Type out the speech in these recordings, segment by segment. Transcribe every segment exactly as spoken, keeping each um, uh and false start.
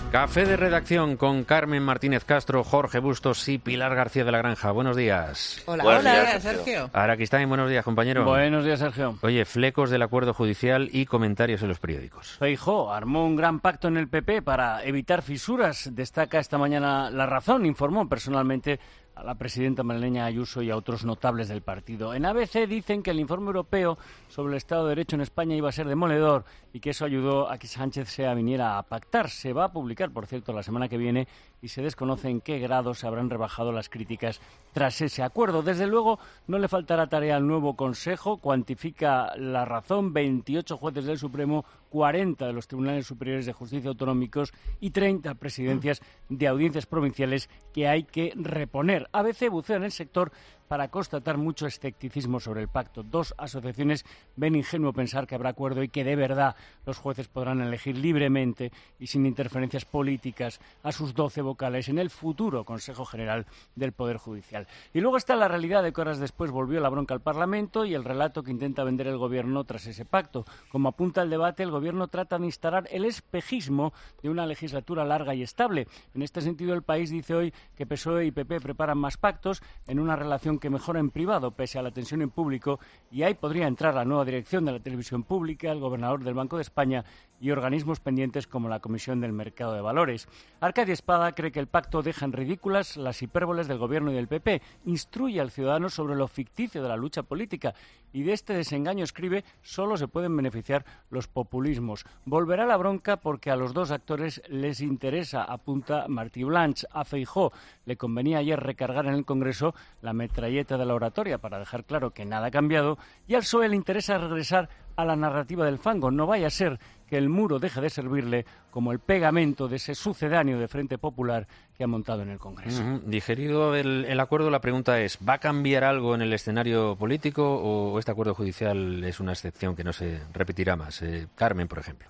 Café de redacción con Carmen Martínez Castro, Jorge Bustos y Pilar García de la Granja. Buenos días. Hola, Buenos hola, días, Sergio. Sergio. Araquistáin, buenos días, compañero. Buenos días, Sergio. Oye, flecos del acuerdo judicial y comentarios en los periódicos. Feijóo armó un gran pacto en el P P para evitar fisuras. Destaca esta mañana La Razón, informó personalmente a la presidenta madrileña Ayuso y a otros notables del partido. En A B C dicen que el informe europeo sobre el Estado de Derecho en España iba a ser demoledor y que eso ayudó a que Sánchez se viniera a pactar. Se va a publicar, por cierto, la semana que viene y se desconoce en qué grado se habrán rebajado las críticas tras ese acuerdo. Desde luego, no le faltará tarea al nuevo Consejo. Cuantifica La Razón, veintiocho jueces del Supremo, cuarenta de los Tribunales Superiores de Justicia autonómicos y treinta presidencias de audiencias provinciales que hay que reponer. A B C bucea en el sector para constatar mucho escepticismo sobre el pacto. Dos asociaciones ven ingenuo pensar que habrá acuerdo y que de verdad los jueces podrán elegir libremente y sin interferencias políticas a sus doce vocales en el futuro Consejo General del Poder Judicial. Y luego está la realidad de que horas después volvió la bronca al Parlamento y el relato que intenta vender el Gobierno tras ese pacto. Como apunta el debate, el Gobierno trata de instalar el espejismo de una legislatura larga y estable. En este sentido, El País dice hoy que P S O E y P P preparan más pactos en una relación que mejora en privado pese a la tensión en público, y ahí podría entrar la nueva dirección de la televisión pública, el gobernador del Banco de España y organismos pendientes como la Comisión del Mercado de Valores. Arcadio Espada cree que el pacto deja en ridículas las hipérboles del Gobierno y del P P, instruye al ciudadano sobre lo ficticio de la lucha política y de este desengaño, escribe, solo se pueden beneficiar los populismos. Volverá la bronca porque a los dos actores les interesa, apunta Martí Blanch. A Feijóo le convenía ayer recargar en el Congreso la metralleta de la oratoria para dejar claro que nada ha cambiado, y al P S O E le interesa regresar a la narrativa del fango. No vaya a ser que el muro deje de servirle como el pegamento de ese sucedáneo de Frente Popular que ha montado en el Congreso. Uh-huh. Digerido el, el acuerdo, la pregunta es, ¿va a cambiar algo en el escenario político o este acuerdo judicial es una excepción que no se repetirá más? Eh, Carmen, por ejemplo.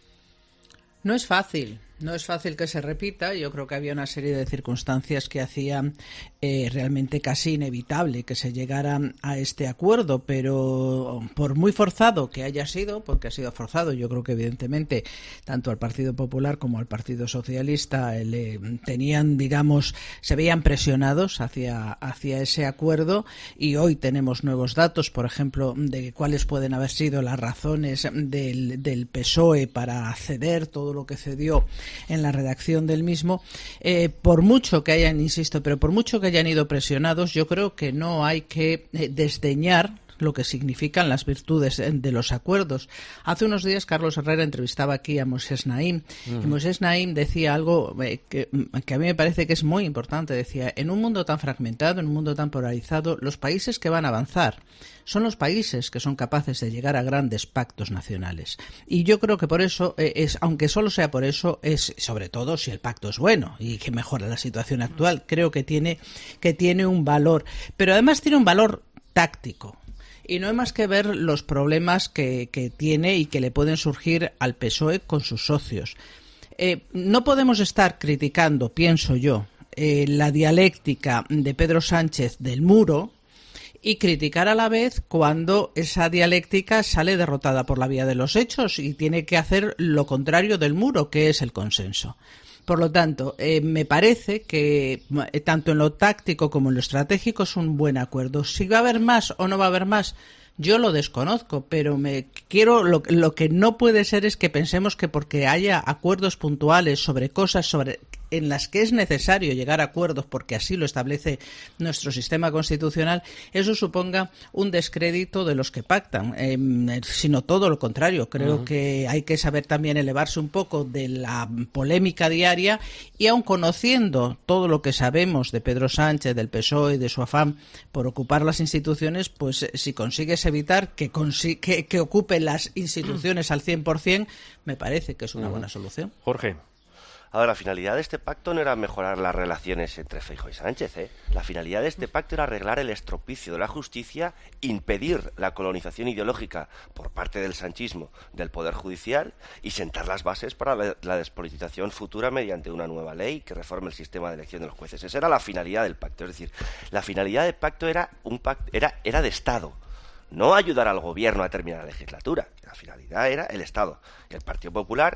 No es fácil, no es fácil que se repita. Yo creo que había una serie de circunstancias que hacían eh, realmente casi inevitable que se llegara a este acuerdo, pero por muy forzado que haya sido, porque ha sido forzado, yo creo que evidentemente tanto al Partido Popular como al Partido Socialista le tenían, digamos, se veían presionados hacia, hacia ese acuerdo, y hoy tenemos nuevos datos, por ejemplo, de cuáles pueden haber sido las razones del, del P S O E para ceder todo lo que cedió en la redacción del mismo. Eh, por mucho que hayan, insisto, pero por mucho que hayan ido presionados, yo creo que no hay que eh, desdeñar lo que significan las virtudes de los acuerdos. Hace unos días Carlos Herrera entrevistaba aquí a Moisés Naím, uh-huh. y Moisés Naím decía algo eh, que, que a mí me parece que es muy importante. Decía, en un mundo tan fragmentado, en un mundo tan polarizado, los países que van a avanzar son los países que son capaces de llegar a grandes pactos nacionales. Y yo creo que por eso, eh, es, aunque solo sea por eso, es sobre todo si el pacto es bueno y que mejora la situación actual, creo que tiene, que tiene un valor. Pero además tiene un valor táctico. Y no hay más que ver los problemas que, que tiene y que le pueden surgir al P S O E con sus socios. Eh, no podemos estar criticando, pienso yo, eh, la dialéctica de Pedro Sánchez del muro y criticar a la vez cuando esa dialéctica sale derrotada por la vía de los hechos y tiene que hacer lo contrario del muro, que es el consenso. Por lo tanto, eh, me parece que eh, tanto en lo táctico como en lo estratégico es un buen acuerdo. Si va a haber más o no va a haber más, yo lo desconozco, pero me quiero lo, lo que no puede ser es que pensemos que porque haya acuerdos puntuales sobre cosas sobre en las que es necesario llegar a acuerdos porque así lo establece nuestro sistema constitucional, eso suponga un descrédito de los que pactan, eh, sino todo lo contrario. Creo uh-huh. que hay que saber también elevarse un poco de la polémica diaria y, aun conociendo todo lo que sabemos de Pedro Sánchez, del P S O E, de su afán por ocupar las instituciones, pues si consigues evitar que, consi- que, que ocupen las instituciones al cien por ciento, me parece que es una uh-huh. buena solución. Jorge. Ahora, la finalidad de este pacto no era mejorar las relaciones entre Feijóo y Sánchez, ¿eh? La finalidad de este pacto era arreglar el estropicio de la justicia, impedir la colonización ideológica por parte del sanchismo del Poder Judicial y sentar las bases para la, la despolitización futura mediante una nueva ley que reforme el sistema de elección de los jueces. Esa era la finalidad del pacto. Es decir, la finalidad del pacto era, un pacto, era, era de Estado. No ayudar al gobierno a terminar la legislatura. La finalidad era el Estado. El Partido Popular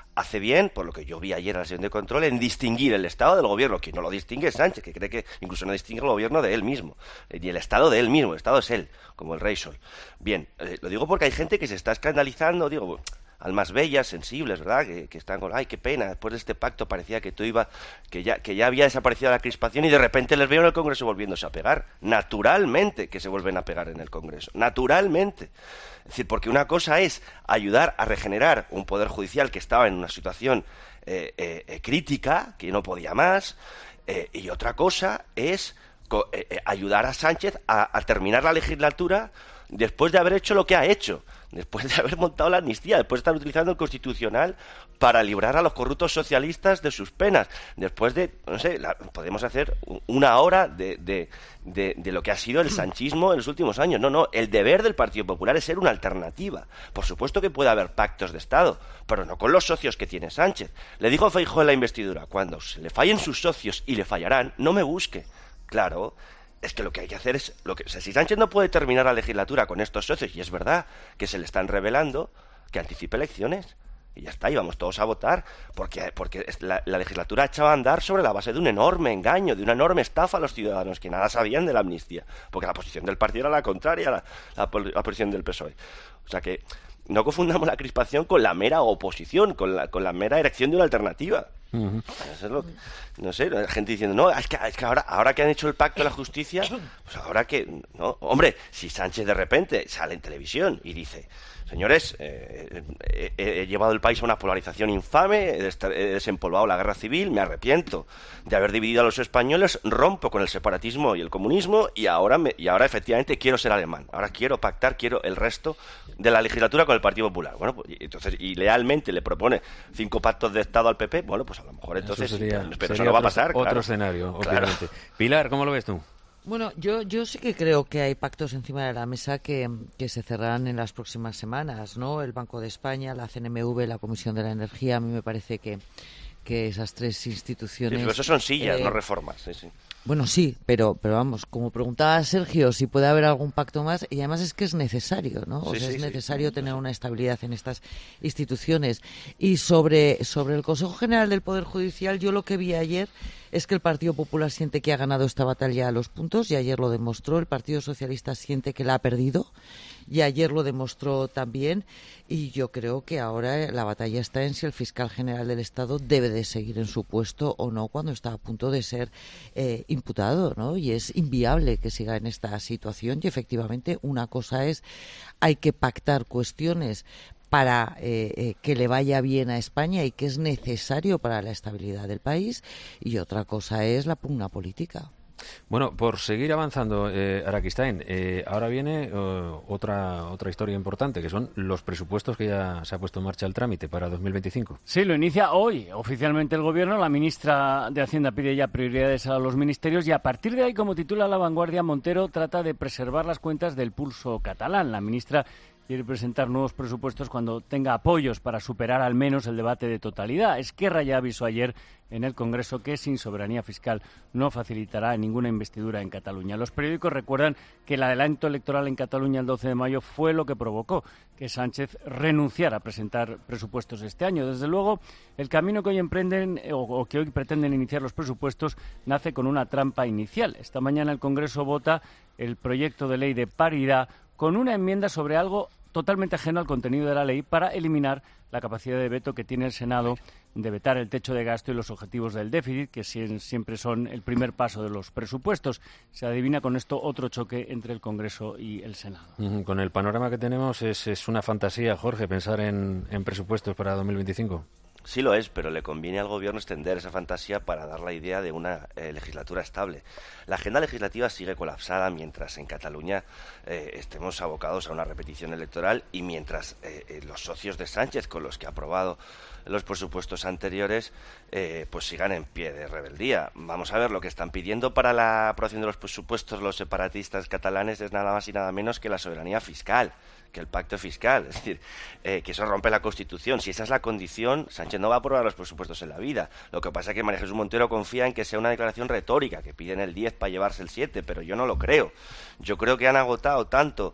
hace bien, por lo que yo vi ayer en la sesión de control, en distinguir el Estado del Gobierno. Quien no lo distingue es Sánchez, que cree que incluso no distingue el Gobierno de él mismo, y el Estado de él mismo. El Estado es él, como el Rey Sol. Bien, eh, lo digo porque hay gente que se está escandalizando, digo, almas bellas, sensibles, ¿verdad? Que, que están con, ay, qué pena, después de este pacto parecía que todo iba, que ya, que ya había desaparecido la crispación y de repente les veo en el Congreso volviéndose a pegar. Naturalmente que se vuelven a pegar en el Congreso, naturalmente. Es decir, porque una cosa es ayudar a regenerar un poder judicial que estaba en una situación eh, eh, eh, crítica, que no podía más, eh, y otra cosa es co- eh, eh, ayudar a Sánchez a, a terminar la legislatura después de haber hecho lo que ha hecho, después de haber montado la amnistía, después de estar utilizando el Constitucional para librar a los corruptos socialistas de sus penas, después de, no sé, la, podemos hacer una hora de, de, de, de lo que ha sido el sanchismo en los últimos años. No, no, el deber del Partido Popular es ser una alternativa. Por supuesto que puede haber pactos de Estado, pero no con los socios que tiene Sánchez. Le dijo a Feijóo en la investidura, cuando se le fallen sus socios y le fallarán, no me busque. Claro, es que lo que hay que hacer es, lo que, o sea, si Sánchez no puede terminar la legislatura con estos socios, y es verdad que se le están revelando, que anticipe elecciones. Y ya está, y vamos todos a votar, porque, porque la, la legislatura echaba a andar sobre la base de un enorme engaño, de una enorme estafa a los ciudadanos, que nada sabían de la amnistía, porque la posición del partido era la contraria a la, la, la posición del P S O E. O sea que no confundamos la crispación con la mera oposición, con la, con la mera erección de una alternativa. Uh-huh. Eso es lo que, no sé, la gente diciendo, no, es que, es que ahora, ahora que han hecho el pacto de la justicia, pues ahora que, no, hombre, si Sánchez de repente sale en televisión y dice, señores, eh, eh, he llevado el país a una polarización infame, he desempolvado la guerra civil, me arrepiento de haber dividido a los españoles, rompo con el separatismo y el comunismo y ahora, me, y ahora efectivamente quiero ser alemán, ahora quiero pactar, quiero el resto de la legislatura con el Partido Popular. Bueno, pues, y, entonces, y lealmente le propone cinco pactos de Estado al P P, bueno, pues a lo mejor entonces, sería, pero sería eso no va a pasar. Otro claro. escenario, Claro. obviamente. Pilar, ¿cómo lo ves tú? Bueno, yo, yo sí que creo que hay pactos encima de la mesa que, que se cerrarán en las próximas semanas, ¿no? El Banco de España, la C N M V, la Comisión de la Energía, a mí me parece que, que esas tres instituciones... Sí, pero eso son sillas, eh, no reformas. Sí, sí. Bueno, sí, pero pero vamos, como preguntaba Sergio, si puede haber algún pacto más, y además es que es necesario, ¿no? O Sí, sea, sí, es sí. necesario tener una estabilidad en estas instituciones. Y sobre, sobre el Consejo General del Poder Judicial, yo lo que vi ayer es que el Partido Popular siente que ha ganado esta batalla a los puntos, y ayer lo demostró. El Partido Socialista siente que la ha perdido, y ayer lo demostró también. Y yo creo que ahora la batalla está en si el fiscal general del Estado debe de seguir en su puesto o no cuando está a punto de ser eh, imputado, ¿no? Y es inviable que siga en esta situación. Y efectivamente una cosa es, hay que pactar cuestiones para eh, eh, que le vaya bien a España y que es necesario para la estabilidad del país, y otra cosa es la pugna política. Bueno, por seguir avanzando, eh, Araquistain, eh, ahora viene eh, otra otra historia importante, que son los presupuestos que ya se ha puesto en marcha el trámite para dos mil veinticinco. Sí, lo inicia hoy oficialmente el Gobierno. La ministra de Hacienda pide ya prioridades a los ministerios y a partir de ahí, como titula La Vanguardia, Montero trata de preservar las cuentas del pulso catalán. La ministra quiere presentar nuevos presupuestos cuando tenga apoyos para superar al menos el debate de totalidad. Esquerra ya avisó ayer en el Congreso que sin soberanía fiscal no facilitará ninguna investidura en Cataluña. Los periódicos recuerdan que el adelanto electoral en Cataluña el doce de mayo fue lo que provocó que Sánchez renunciara a presentar presupuestos este año. Desde luego, el camino que hoy emprenden o, o que hoy pretenden iniciar los presupuestos nace con una trampa inicial. Esta mañana el Congreso vota el proyecto de ley de paridad con una enmienda sobre algo totalmente ajeno al contenido de la ley para eliminar la capacidad de veto que tiene el Senado de vetar el techo de gasto y los objetivos del déficit, que siempre son el primer paso de los presupuestos. Se adivina con esto otro choque entre el Congreso y el Senado. Con el panorama que tenemos, es, es una fantasía, Jorge, pensar en, en presupuestos para dos mil veinticinco. Sí lo es, pero le conviene al Gobierno extender esa fantasía para dar la idea de una eh, legislatura estable. La agenda legislativa sigue colapsada mientras en Cataluña eh, estemos abocados a una repetición electoral y mientras eh, eh, los socios de Sánchez, con los que ha aprobado los presupuestos anteriores, eh, pues sigan en pie de rebeldía. Vamos a ver, lo que están pidiendo para la aprobación de los presupuestos los separatistas catalanes es nada más y nada menos que la soberanía fiscal, que el pacto fiscal, es decir, eh, que eso rompe la Constitución. Si esa es la condición, Sánchez no va a aprobar los presupuestos en la vida. Lo que pasa es que María Jesús Montero confía en que sea una declaración retórica, que piden el diez para llevarse el siete, pero yo no lo creo. Yo creo que han agotado tanto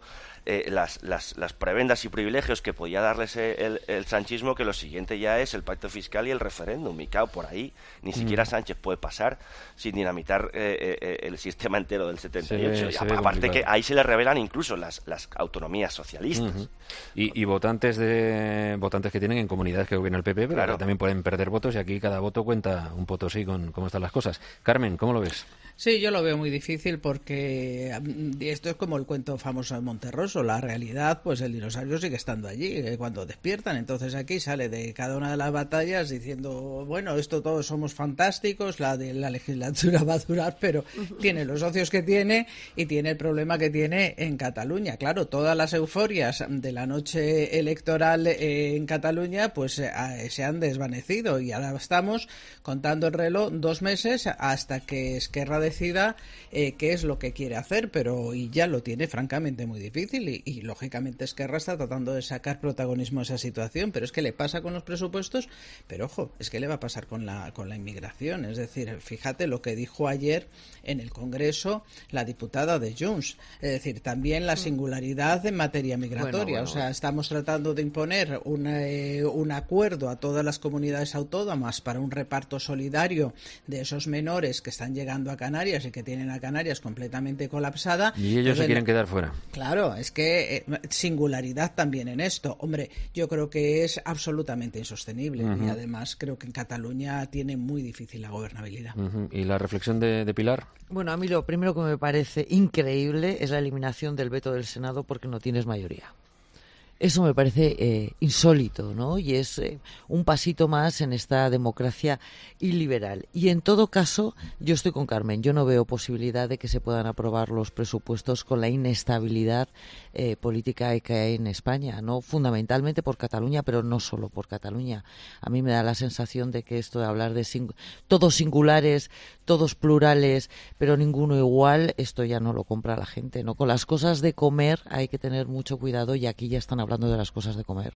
eh, las, las, las prebendas y privilegios que podía darles el, el sanchismo, que lo siguiente ya es el pacto fiscal y el referéndum. Y claro, por ahí ni siquiera mm. Sánchez puede pasar sin dinamitar eh, eh, el sistema entero del setenta y ocho. Se ve, y se aparte que ahí se le revelan incluso las, las autonomías socialistas. Uh-huh. y, y votantes de votantes que tienen en comunidades que gobierna el P P, pero claro, que también pueden perder votos, y aquí cada voto cuenta un potosí con cómo están las cosas. Carmen, ¿cómo lo ves? Sí, yo lo veo muy difícil porque esto es como el cuento famoso de Monterroso. La realidad, pues el dinosaurio sigue estando allí cuando despiertan. Entonces aquí sale de cada una de las batallas diciendo, bueno, esto todos somos fantásticos, la de la legislatura va a durar, pero tiene los socios que tiene y tiene el problema que tiene en Cataluña. Claro, todas las euforias de la noche electoral en Cataluña pues se han desvanecido y ahora estamos contando el reloj dos meses hasta que Esquerra decida eh, qué es lo que quiere hacer, pero y ya lo tiene francamente muy difícil y, y lógicamente Esquerra está tratando de sacar protagonismo a esa situación, pero es que le pasa con los presupuestos, pero ojo, es que le va a pasar con la con la inmigración. Es decir, fíjate lo que dijo ayer en el Congreso la diputada de Junts, es decir, también la singularidad en materia migratoria. Bueno, bueno. O sea, estamos tratando de imponer una, eh, un acuerdo a todas las comunidades autónomas para un reparto solidario de esos menores que están llegando a Canarias y que tienen a Canarias completamente colapsada. Y ellos Entonces, se quieren quedar fuera. Claro, es que eh, singularidad también en esto. Hombre, yo creo que es absolutamente insostenible uh-huh. y además creo que en Cataluña tiene muy difícil la gobernabilidad. Uh-huh. ¿Y la reflexión de, de Pilar? Bueno, a mí lo primero que me parece increíble es la eliminación del veto del Senado porque no tienes mayoría. Eso me parece eh, insólito, ¿no? Y es eh, un pasito más en esta democracia iliberal. Y en todo caso, yo estoy con Carmen. Yo no veo posibilidad de que se puedan aprobar los presupuestos con la inestabilidad eh, política que hay en España, ¿no? Fundamentalmente por Cataluña, pero no solo por Cataluña. A mí me da la sensación de que esto de hablar de sing- todos singulares, todos plurales, pero ninguno igual, esto ya no lo compra la gente, ¿no? Con las cosas de comer hay que tener mucho cuidado y aquí ya están hablando de las cosas de comer.